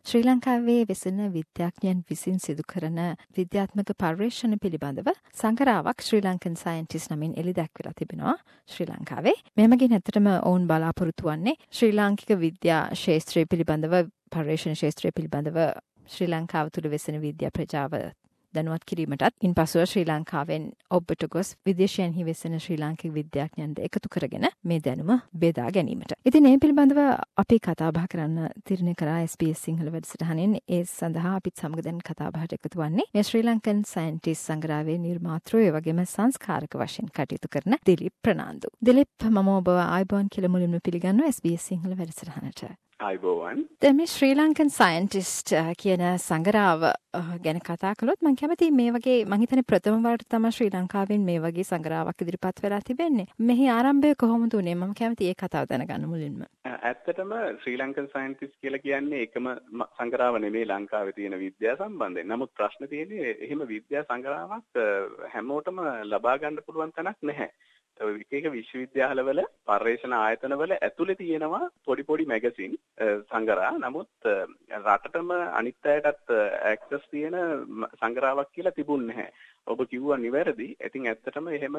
ශ්‍රී ලංකාවේ වෙසෙන විද්‍යාඥයන් විසින් සිදු කරන විද්‍යාත්මක පර්යේෂණ පිළිබඳව සංගරාවක් ශ්‍රී ලංකන් සයන්ටිස්ට් නමින් එළි දැක්විලා තිබෙනවා ශ්‍රී ලංකාවේ. මෙමගින් ඇත්තටම ඔවුන් බලාපොරොත්තු වන්නේ ශ්‍රී ලාංකික විද්‍යා ශාස්ත්‍රය පිළිබඳව පර්යේෂණ ශාස්ත්‍රය පිළිබඳව ශ්‍රී ලංකාව තුළ වෙසෙන විද්‍යා ප්‍රජාව දැනුවත් කිරීමටත් ඉන්පසුව ශ්‍රී ලංකාවෙන් ඔබට ගොස් විදේශයන්හි වෙසෙන ශ්‍රී ලාංකික විද්‍යාඥයන්ද එකතු කරගෙන මේ දැනුම බෙදා ගැනීමට. ඉතින් මේ පිළිබඳව අපි කතා බහ කරන්න තීරණය කරා SBS සිංහල වැඩසටහනින්. ඒ සඳහා අපිත් සමග දැන් කතා බහට එකතු වන්නේ මේ ශ්‍රී ලංකන් සයන්ටිස්ට් සංග්‍රහයේ නිර්මාතෘ ඒ වගේම සංස්කාරක වශයෙන් කටයුතු කරන දිලිප් ප්‍රනාන්දු. දිලිප්, මම ඔබව ආයුබෝවන් කියලා මුලින්ම පිළිගන්නවා SBS සිංහල වැඩසටහනට. අයිබෝවන්. දැන් මේ ශ්‍රී ලංකන් සයන්ටිස්ට් කියන සංගරාව ගැන කතා කළොත් මම කැමතියි මේ වගේ මම හිතන්නේ ප්‍රථම වරට තමයි ශ්‍රී ලංකාවෙන් මේ වගේ සංගරාවක් ඉදිරිපත් වෙලා තිබෙන්නේ. මෙහි ආරම්භය කොහොමද උනේ? මම කැමතියි ඒ කතාව දැනගන්න මුලින්ම. ඇත්තටම ශ්‍රී ලංකන් සයන්ටිස්ට් කියලා කියන්නේ එකම සංගරාව නෙමෙයි ලංකාවේ තියෙන විද්‍යාව සම්බන්ධයෙන්. නමුත් ප්‍රශ්න තියෙන්නේ එහෙම විද්‍යා සංගරාවක් හැමෝටම ලබා ගන්න පුළුවන් තැනක් නැහැ. එක විශ්වවිද්‍යාලවල පර්යේෂණ ආයතනවල ඇතුලේ තියෙනවා පොඩි මැගසින් සංගරා. නමුත් රටටම අනිත් අයටත් ඇක්සස් තියෙන සංගරාවක් කියලා තිබුණේ නැහැ. ඔබ කිව්වා නිවැරදි. ඉතින් ඇත්තටම එහෙම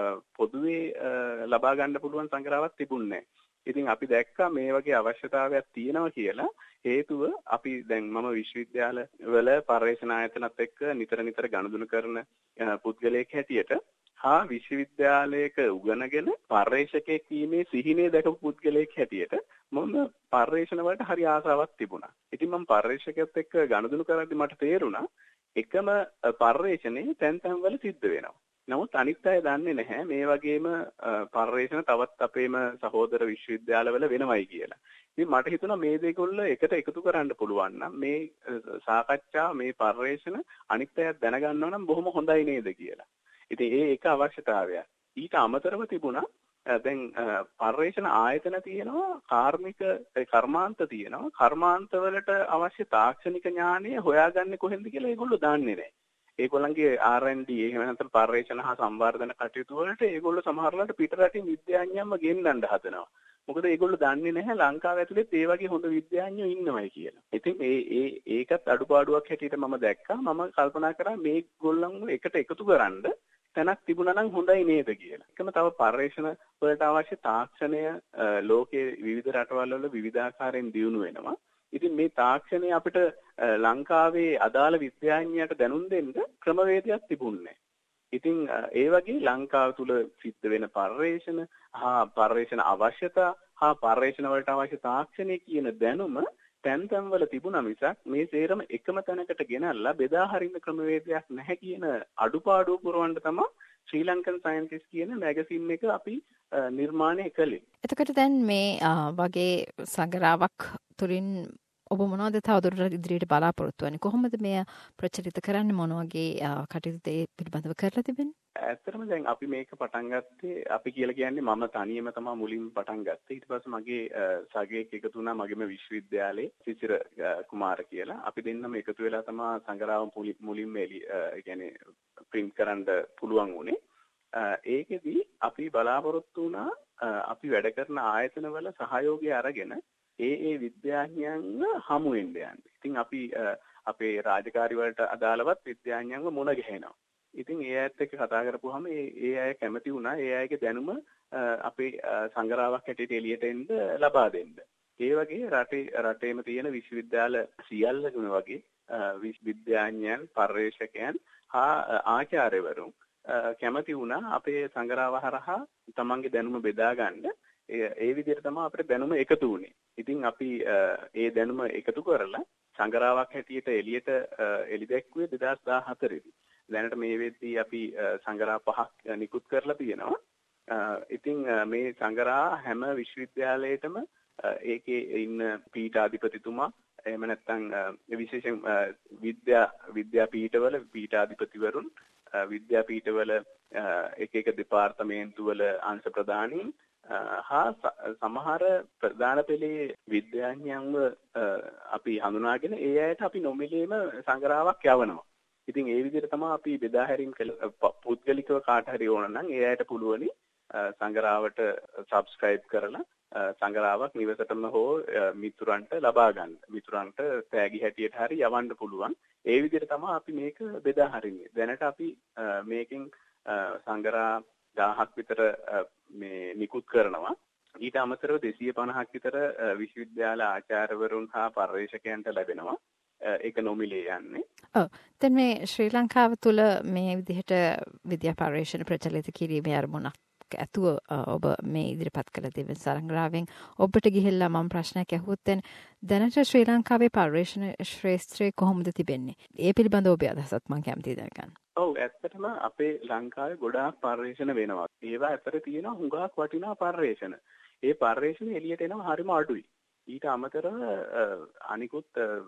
පොදුවේ ලබා ගන්න පුළුවන් සංගරාවක් තිබුණේ නැහැ. ඉතින් අපි දැක්කා මේ වගේ අවශ්‍යතාවයක් තියෙනවා කියලා. හේතුව අපි දැන් මම විශ්වවිද්‍යාල වල පර්යේෂණ ආයතනත් එක්ක නිතර ගනුදෙනු කරන පුද්ගලයෙක් හැටියට හා විශ්වවිද්‍යාලයක උගනගෙන පර්යේෂකයෙක් වීමේ සිහිනේ දැකපු පුද්ගලයෙක් හැටියට මම පර්යේෂණ වලට හරි ආසාවක් තිබුණා. ඉතින් මම පර්යේෂකයෙක් එක්ක ගනුදෙනු කරද්දී මට තේරුණා එකම පර්යේෂණේ තැන් වල සිද්ධ වෙනවා. නමුත් අනිත් අය දන්නේ නැහැ මේ වගේම පර්යේෂණ තවත් අපේම සහෝදර විශ්වවිද්‍යාලවල වෙනවයි කියලා. ඉතින් මට හිතුණා මේ දෙකොල්ල එකට එකතු කරන්න පුළුවන් නම් මේ සාකච්ඡා මේ පර්යේෂණ අනිත් අයත් දැනගන්නවා නම් බොහොම හොඳයි නේද කියලා. ඉතින් ඒක අවශ්‍යතාවයක්. ඊට අමතරව තිබුණා දැන් පර්යේෂණ ආයතන තියෙනවා, කාර්මික කර්මාන්ත තියෙනවා. කර්මාන්ත වලට අවශ්‍ය තාක්ෂණික ඥානය හොයාගන්නේ කොහෙන්ද කියලා ඒගොල්ලෝ දන්නේ නැහැ. ඒගොල්ලන්ගේ R&D එහෙම නැත්නම් පර්යේෂණ හා සංවර්ධන කටයුතු වලට ඒගොල්ලෝ සමහරවිට පිට රටින් විද්‍යාඥයන්ව ගෙන්නන්න හදනවා. මොකද ඒගොල්ලෝ දන්නේ නැහැ ලංකාව ඇතුලේ ඒ වගේ හොඳ විද්‍යාඥයෝ ඉන්නවයි කියලා. ඉතින් ඒකත් අඩුපාඩුවක් හැටියට මම දැක්කා. මම කල්පනා කරා මේගොල්ලන්ව එකට එකතු කරන්න තැනක් තිබුණා නම් හොඳයි නේද කියලා. එකම තව පර්යේෂණ වලට අවශ්‍ය තාක්ෂණය ලෝකයේ විවිධ රටවල් වල විවිධාකාරයෙන් දියුණු වෙනවා. ඉතින් මේ තාක්ෂණය අපිට ලංකාවේ අදාළ විද්‍යාඥයාට දැනුම් දෙන්න ක්‍රමවේදයක් තිබුණේ. ඉතින් ඒ වගේ ලංකාව තුල සිද්ධ වෙන පර්යේෂණ හා පර්යේෂණ අවශ්‍යතා හා පර්යේෂණ වලට අවශ්‍ය තාක්ෂණය කියන දැනුම තැන් වල තිබුණා මිසක් මේ සේරම එකම තැනකට ගෙනල්ලා බෙදා හරින්න ක්‍රමවේදයක් නැහැ කියන අඩුපාඩුව පුරවන්න තමයි ශ්‍රී ලංකන් සයන්ටිස්ට් කියන මැගසින් එක අපි නිර්මාණය කළේ. එතකොට දැන් මේ වගේ සංගරාවක් තුලින් ඔබ මොනවද තවදුරටත් ඉදිරියට බලාපොරොත්තු වෙන්නේ? කොහොමද මේ ප්‍රචලිත කරන්නේ? මොන වගේ කටයුතු ඒ පිළිබඳව කරලා තිබෙන්නේ? ඇත්තටම දැන් අපි මේක පටන් ගත්තේ අපි කියලා කියන්නේ මම තනියම තමයි මුලින්ම පටන් ගත්තේ. ඊට පස්සේ මගේ සගයෙක් එකතු වුණා මගේම විශ්වවිද්‍යාලයේ සිසිර කුමාර කියලා. අපි දෙන්නම එකතු වෙලා තමයි සංගරාව මුලින්ම කියන්නේ print කරන්න පුළුවන් වුණේ. ඒකෙදි අපි බලාපොරොත්තු වුණා අපි වැඩ කරන ආයතනවල සහයෝගය අරගෙන ඒ විද්‍යාඥයන්ව හමු වෙන්න යන්නේ. ඉතින් අපි අපේ රාජකාරි වලට අදාළවත් විද්‍යාඥයන්ව මුණ ගැහෙනවා. ඉතින් ඒ අයත් එක්ක කතා කරපුවාම ඒ අය කැමති වුණා ඒ අයගේ දැනුම අපේ සංගරාවක් හැටියට එළියට එන්න ලබා දෙන්න. ඒ වගේ රටේම තියෙන විශ්වවිද්‍යාල සියල්ලම වගේ විද්‍යාඥයන්, පර්යේෂකයන් හා ආචාර්යවරුන් කැමති වුණා අපේ සංගරාව හරහා තමන්ගේ දැනුම බෙදා ගන්න. ඒ විදිහට තමයි අපිට දැනුම එකතු වුණේ. ඉතින් අපි ඒ දැනුම එකතු කරලා සංගරාවක් හැටියට එළියට එළි දැක්ුවේ 2014 දී. දැනට මේ වෙද්දී අපි සංගරා 5ක් නිකුත් කරලා තියෙනවා. ඉතින් මේ සංගරා හැම විශ්වවිද්‍යාලයකම ඒකේ ඉන්න පීඨාධිපතිතුමා එහෙම නැත්නම් විශේෂයෙන් විද්‍යාපීඨවල පීඨාධිපතිවරුන් විද්‍යාපීඨවල එක දෙපාර්තමේන්තුවල අංශ ප්‍රධානීන් හා සමහර ප්‍රධාන පෙළේ විද්‍යාඥයන්ව අපි හඳුනාගෙන ඒ අයට අපි නොමිලේම සංගරාවක් යවනවා. ඉතින් ඒ විදිහට තමයි අපි බෙදා හැරීම් පුද්ගලිකව කාට හරි ඕන නම් ඒ අයට පුළුවනි සංගරාවට subscribe කරලා සංගරාවක් නිවසටම හෝ මිතුරන්ට ලබා ගන්න. මිතුරන්ට තෑගි හැටියට හරි යවන්න පුළුවන්. ඒ විදිහට තමයි අපි මේක බෙදා හරින්නේ. දැනට අපි මේකෙන් සංගරා 1000ක් විතර මේ නිකුත් කරනවා. ඊට අමතරව 250ක් විතර විශ්වවිද්‍යාල ආචාර්යවරුන් හා පර්යේෂකයන්ට ලැබෙනවා. ඒක නොමිලේ යන්නේ. ඔව්. දැන් මේ ශ්‍රී ලංකාව තුළ මේ විදිහට විද්‍යා පර්යේෂණ ප්‍රචලිත කිරීමේ අරමුණක් ඇතුව ඔබ මේ ඉදිරිපත් කළ දෙවන සංග්‍රහයෙන් ඔබට ගිහිල්ලා මම ප්‍රශ්නයක් අහුවොත් දැනට ශ්‍රී ලංකාවේ පර්යේෂණ ශ්‍රේෂ්ත්‍රය කොහොමද තිබෙන්නේ? ඒ පිළිබඳව ඔබේ අදහසත් මම කැමතියි දැනගන්න. ඔව් ඇත්තටම අපේ ලංකාවේ ගොඩාක් පර්යේෂණ වෙනවා. ඒවා ඇතර තියෙනවා හුඟක් වටිනා පර්යේෂණ. ඒ පර්යේෂණ එළියට එනවා හරිම අඩුයි. ඊට අමතරව අනිකුත්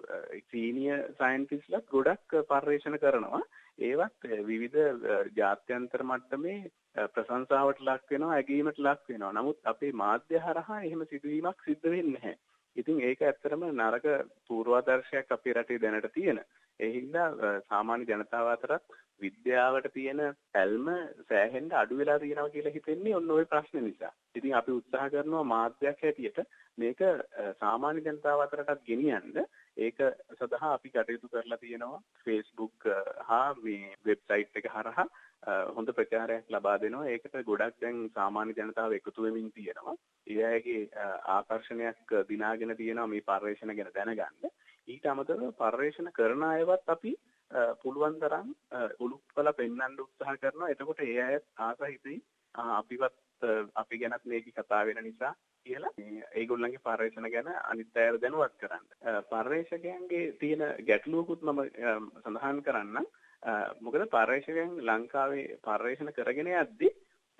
සීනියර් සයන්ටිස්ට්ලාත් ගොඩක් පර්යේෂණ කරනවා. ඒවත් විවිධ ජාත්‍යන්තර මට්ටමේ ප්‍රශංසාවට ලක් වෙනවා, ඇගීමට ලක් වෙනවා. නමුත් අපේ මාධ්‍ය හරහා එහෙම සිදුවීමක් සිද්ධ වෙන්නේ නැහැ. ඉතින් ඒක ඇත්තටම නරක පූර්වාදර්ශයක් අපේ රටේ දැනට තියෙන. ඒ හින්දා සාමාන්‍ය ජනතාව අතරත් විද්‍යාවට තියෙන ඇල්ම සෑහෙන්න අඩු වෙලා තියෙනවා කියලා හිතෙන්නේ ඔන්න ওই ප්‍රශ්න නිසා. ඉතින් අපි උත්සාහ කරනවා මාධ්‍යයක් හැටියට මේක සාමාන්‍ය ජනතාව අතරටත් ගෙනියන්න. ඒක සඳහා අපි කටයුතු කරලා තියෙනවා. Facebook හා මේ වෙබ්සයිට් එක හරහා හොඳ ප්‍රචාරයක් ලබා දෙනවා. ඒකට ගොඩක් දැන් සාමාන්‍ය ජනතාව එකතු වෙමින් තියෙනවා. ඒ අයගේ ආකර්ෂණයක් දිනාගෙන තියෙනවා මේ පර්යේෂණ ගැන දැනගන්න. ඊට අමතරව පර්යේෂණ කරන අයවත් අපි පුළුවන් තරම් උලුප්පල පෙන්වන්න උත්සාහ කරනවා. එතකොට ඒ අයත් ආස හිතෙයි අපිවත් අපි ගැනත් මේක කතා වෙන නිසා කියලා ඒගොල්ලන්ගේ පර්යේෂණ ගැන අනිත් අයට දැනුවත් කරන්න. පර්යේෂකයන්ගේ තියෙන ගැටලුවකුත් මම සඳහන් කරන්නම්. මොකද පර්යේෂකයන් ලංකාවේ පර්යේෂණ කරගෙන යද්දී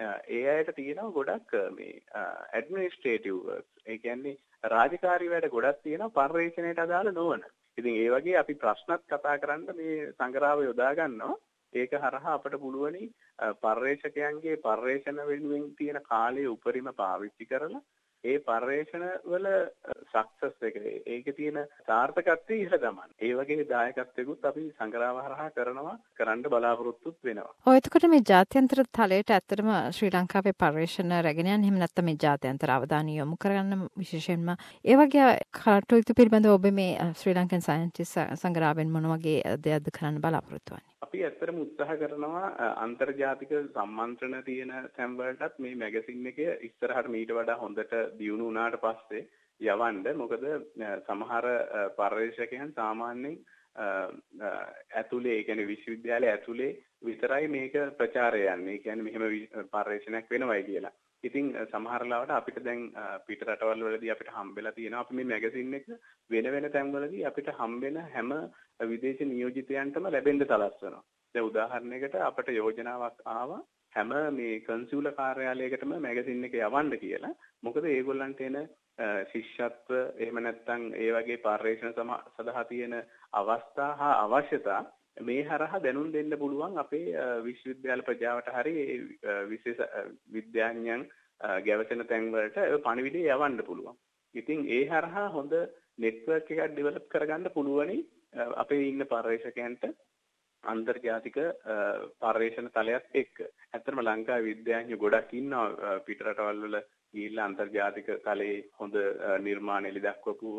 ඒ අයට තියෙනවා ගොඩක් මේ ඇඩ්මිනිස්ට්‍රේටිව් වර්ක්ස්. ඒ කියන්නේ රාජකාරී වැඩ ගොඩක් තියෙනවා පර්යේෂණයට අදාළ නොවන. ඉතින් ඒ වගේ අපි ප්‍රශ්නත් කතා කරන්න මේ සංග්‍රහව යොදා ගන්නවා. ඒක හරහා අපට පුළුවනි පර්යේෂකයන්ගේ පර්යේෂණ වෙනුවෙන් තියෙන කාලය උපරිම පාවිච්චි කරලා ඒ පර්යේෂණ වල සක්සස් එක ඒකේ තියෙන සාර්ථකත්වය ඉහළ දමන්න. ඒ වගේ දායකත්වයකුත් අපි සංග්‍රහව හරහා කරන්න බලාපොරොත්තුත් වෙනවා. ඔය එතකොට මේ ජාත්‍යන්තර තලයට ඇත්තටම ශ්‍රී ලංකාවේ පර්යේෂණ රැගෙන යන එහෙම නැත්නම් මේ ජාත්‍යන්තර අවධානය යොමු කරගන්න විශේෂයෙන්ම ඒ වගේ කටයුතු පිළිබඳව ඔබ මේ ශ්‍රී ලංකන් සයන්ටිස්ට් සංග්‍රහයෙන් මොන වගේ දෙයක්ද කරන්න බලාපොරොත්තු වෙන්නේ? අපි ඇත්තටම උත්සාහ කරනවා අන්තර්ජාතික සම්මන්ත්‍රණ තියෙන තැන් වලටත් මේ මැගසින් එක ඉස්සරහට මීට වඩා හොඳට දියුණු වුණාට පස්සේ යවන්න. මොකද සමහර පර්යේෂකයන් සාමාන්‍යයෙන් ඇතුලේ ඒ කියන්නේ විශ්වවිද්‍යාලය ඇතුලේ විතරයි මේක ප්‍රචාරය යන්නේ. ඒ කියන්නේ මෙහෙම පර්යේෂණයක් වෙනවයි කියලා. ඉතින් සමහර ලාවට අපිට දැන් පිට රටවල් වලදී අපිට හම්බෙලා තියෙනවා අපි මේ මැගසින් එක වෙන තැන්වලදී අපිට හම්බෙන හැම විදේශ නියෝජිතයන්ටම ලැබෙන්න සලස්වනවා. දැන් උදාහරණයකට අපට යෝජනාවක් ආවා හැම මේ කන්සියුලර් කාර්යාලයකටම මැගසින් එක යවන්න කියලා. මොකද ඒගොල්ලන්ට එන ශිෂ්‍යත්ව එහෙම නැත්නම් ඒ වගේ පර්යේෂණ සඳහා තියෙන අවස්ථා හා අවශ්‍යතා මේ හරහා දැනුම් දෙන්න පුළුවන් අපේ විශ්වවිද්‍යාල ප්‍රජාවට හරි විශේෂ විද්‍යාඥයන් ගැවසෙන තැන් වලට පණිවිඩය යවන්න පුළුවන්. ඉතින් ඒ හරහා හොඳ නෙට්වර්ක් එකක් ඩෙවලොප් කරගන්න පුළුවනි අපේ ඉන්න පර්යේෂකයන්ට අන්තර්ජාතික පර්යේෂණ තලයක් එක්ක. ඇත්තටම ලංකාවේ විද්‍යාඥයෝ ගොඩක් ඉන්නවා පිට රටවල් වල ගිහිල්ලා අන්තර්ජාතික තලයේ හොඳ නිර්මාණ එළි දක්වපු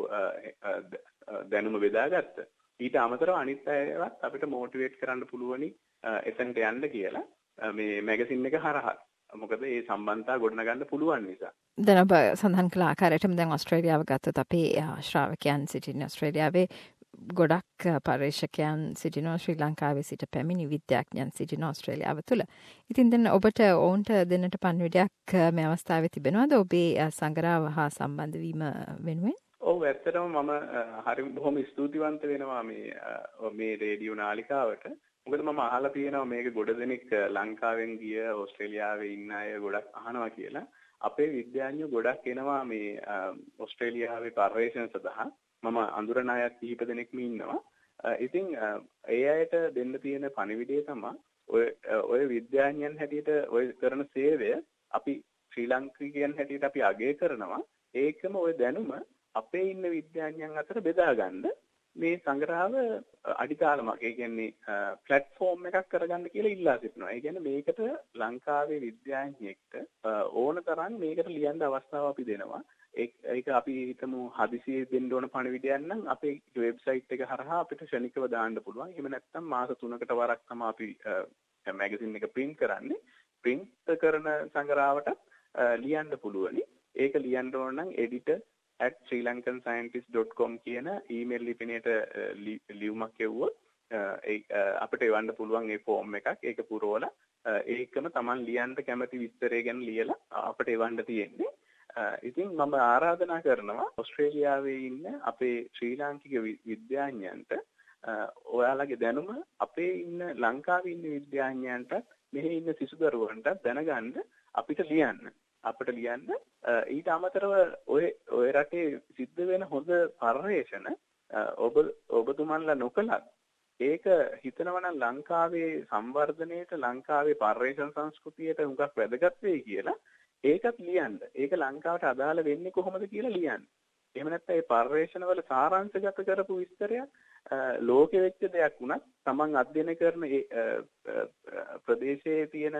දැනුම බෙදාගත්ත. ඊට අමතරව අනිත් අයවත් අපිට මොටිවේට් කරන්න පුළුවනි එතනට යන්න කියලා මේ මැගසින් එක හරහා. මොකද මේ සම්බන්ධතා ගොඩනගන්න පුළුවන් නිසා. දැන් ඔබ සඳහන් කළ ආකාරයටම දැන් ඕස්ට්‍රේලියාව ගත්තොත් අපේ ශ්‍රාවකයන් සිටින ඕස්ට්‍රේලියාවේ ගොඩක් පර්යේෂකයන් සිටිනවා ශ්‍රී ලංකාවේ සිට පැමිණි විද්‍යාඥයන් සිටින ඕස්ට්‍රේලියාව තුළ. ඉතින් දැන් ඔබට ඔවුන්ට දෙන්නට පණිවිඩයක් මේ අවස්ථාවේ තිබෙනවද ඔබේ සංග්‍රහව හා සම්බන්ධ වීම වෙනුවෙන්? ඔව් ඇත්තටම මම හරි බොහොම ස්තුතිවන්ත වෙනවා මේ රේඩියෝ නාලිකාවට. මොකද මම අහලා තියෙනවා මේක ගොඩ දෙනෙක් ලංකාවෙන් ගිය ඕස්ට්‍රේලියාවේ ඉන්න අය ගොඩක් අහනවා කියලා. අපේ විද්‍යාඥයෝ ගොඩක් එනවා මේ ඕස්ට්‍රේලියාවේ පර්යේෂණ සඳහා. මම අඳුරන අයත් කිහිප දෙනෙක්ම ඉන්නවා. ඉතින් ඒ අයට දෙන්න තියෙන පණිවිඩය තමයි ඔය විද්‍යාඥයන් හැටියට ඔය කරන සේවය අපි ශ්‍රී ලාංකිකයන් හැටියට අපි අගය කරනවා. ඒකම ඔය දැනුම අපේ ඉන්න විද්‍යාඥයන් අතර බෙදා ගන්න මේ සංග්‍රහව අඩිතාලමක් ඒ කියන්නේ ප්ලැට්ෆෝම් එකක් කරගන්න කියලා ඉල්ලා සිටිනවා. ඒ කියන්නේ මේකට ලංකාවේ විද්‍යාඥයෙක්ට ඕන තරම් මේකට ලියන්න අවස්ථාව අපි දෙනවා. ඒක අපි හිතමු හදිසියෙ දෙන්න ඕන පණිවිඩයක් නම් අපේ වෙබ්සයිට් එක හරහා අපිට ක්ෂණිකව දාන්න පුළුවන්. එහෙම නැත්නම් මාස 3කට වරක් තමයි අපි මැගසින් එක print කරන්නේ. print කරන සංග්‍රහවට ලියන්න පුළුවනි. ඒක ලියන්න ඕන නම් editor@srilankanscientist.com කියන ඊමේල් ලිපිනයට ලියුමක් එවුවොත් අපිට එවන්න පුළුවන් ඒ ෆෝම් එකක්. ඒක පුරවලා ඒකම Taman ලියන්න කැමති විස්තරය ගැන ලියලා අපිට එවන්න තියෙන්නේ. ඉතින් මම ආරාධනා කරනවා ඕස්ට්‍රේලියාවේ ඉන්න අපේ ශ්‍රී ලාංකික විද්‍යාඥයන්ට ඔයාලගේ දැනුම අපේ ඉන්න ලංකාවේ ඉන්න විද්‍යාඥයන්ට මෙහි ඉන්න සිසු දරුවන්ට දැනගන්න අපිට ලියන්න. ඊට අමතරව ඔය රටේ සිද්ධ වෙන හොඳ පර්යේෂණ ඔබතුමන්ලා නොකලත් ඒක හිතනවා නම් ලංකාවේ සංවර්ධනයේට ලංකාවේ පර්යේෂණ සංස්කෘතියට උඟක් වැදගත් වෙයි කියලා ඒකත් ලියන්න. ඒක ලංකාවට අදාළ වෙන්නේ කොහොමද කියලා ලියන්න. එහෙම නැත්නම් ඒ පර්යේෂණ වල සාරාංශගත කරපු විස්තරයක් ලෝකෙ වෙච්ච දෙයක් වුණත් Taman අධ්‍යයන කරන ඒ ප්‍රදේශයේ තියෙන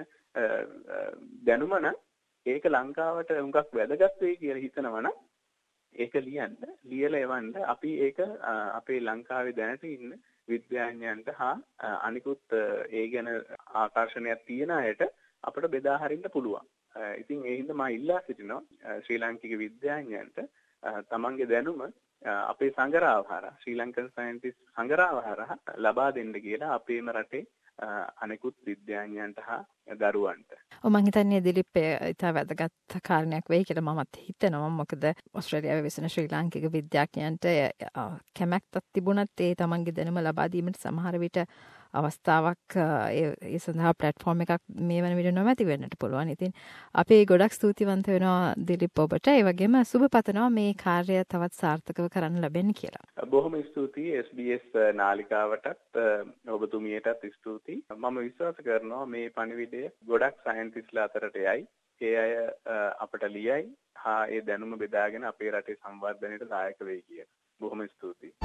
දැනුම නම් ඒක ලංකාවට උඟක් වැදගත් වෙයි කියලා හිතනවා නම් ඒක ලියලා එවන්න. අපි ඒක අපේ ලංකාවේ දැනට ඉන්න විද්‍යාඥයන්ට හා අනිකුත් ඒ ගැන ආකර්ෂණයක් තියෙන අයට අපිට බෙදා හරින්න පුළුවන්. ඉතින් ඒ හින්දා මම ඉල්ලා සිටිනවා ශ්‍රී ලාංකික විද්‍යාඥයන්ට තමන්ගේ දැනුම අපේ සංග්‍රහව හරහා ශ්‍රී ලංකන් සයන්ටිස්ට් සංග්‍රහව හරහා ලබා දෙන්න කියලා අපේම රටේ අනෙකුත් විද්‍යාඥයන්ට හා දරුවන්ට. මම හිතන්නේ දිලිප් ඉතා වැදගත් කාරණයක් වෙයි කියලා මමත් හිතනවා. මොකද ඕස්ට්‍රේලියාවේ විසින ශ්‍රී ලාංකික විද්‍යාඥයන්ට කැමැත්තක් තිබුණත් ඒ තමන්ගේ දැනුම ලබා දීමට සමහර විට අවස්ථාවක් ඒ සඳහා ප්ලැට්ෆෝම් එකක් මේ වන විට නොමැති වෙන්නට පුළුවන්. ඉතින් අපි ගොඩක් ස්තුතිවන්ත වෙනවා දිලිප් ඔබට. ඒ වගේම සුබ පතනවා මේ කාර්යය තවත් සාර්ථකව කරන්න ලැබෙන්න කියලා. බොහොම ස්තුතියි SBS නාලිකාවටත් ඔබතුමියටත් ස්තුතියි. මම විශ්වාස කරනවා මේ පණිවිඩය ගොඩක් සයන්ටිස්ට්ලා අතරට යයි. ඒ අය අපට ලියයි හා ඒ දැනුම බෙදාගෙන අපේ රටේ සංවර්ධනයට දායක වෙයි කියලා. බොහොම ස්තුතියි.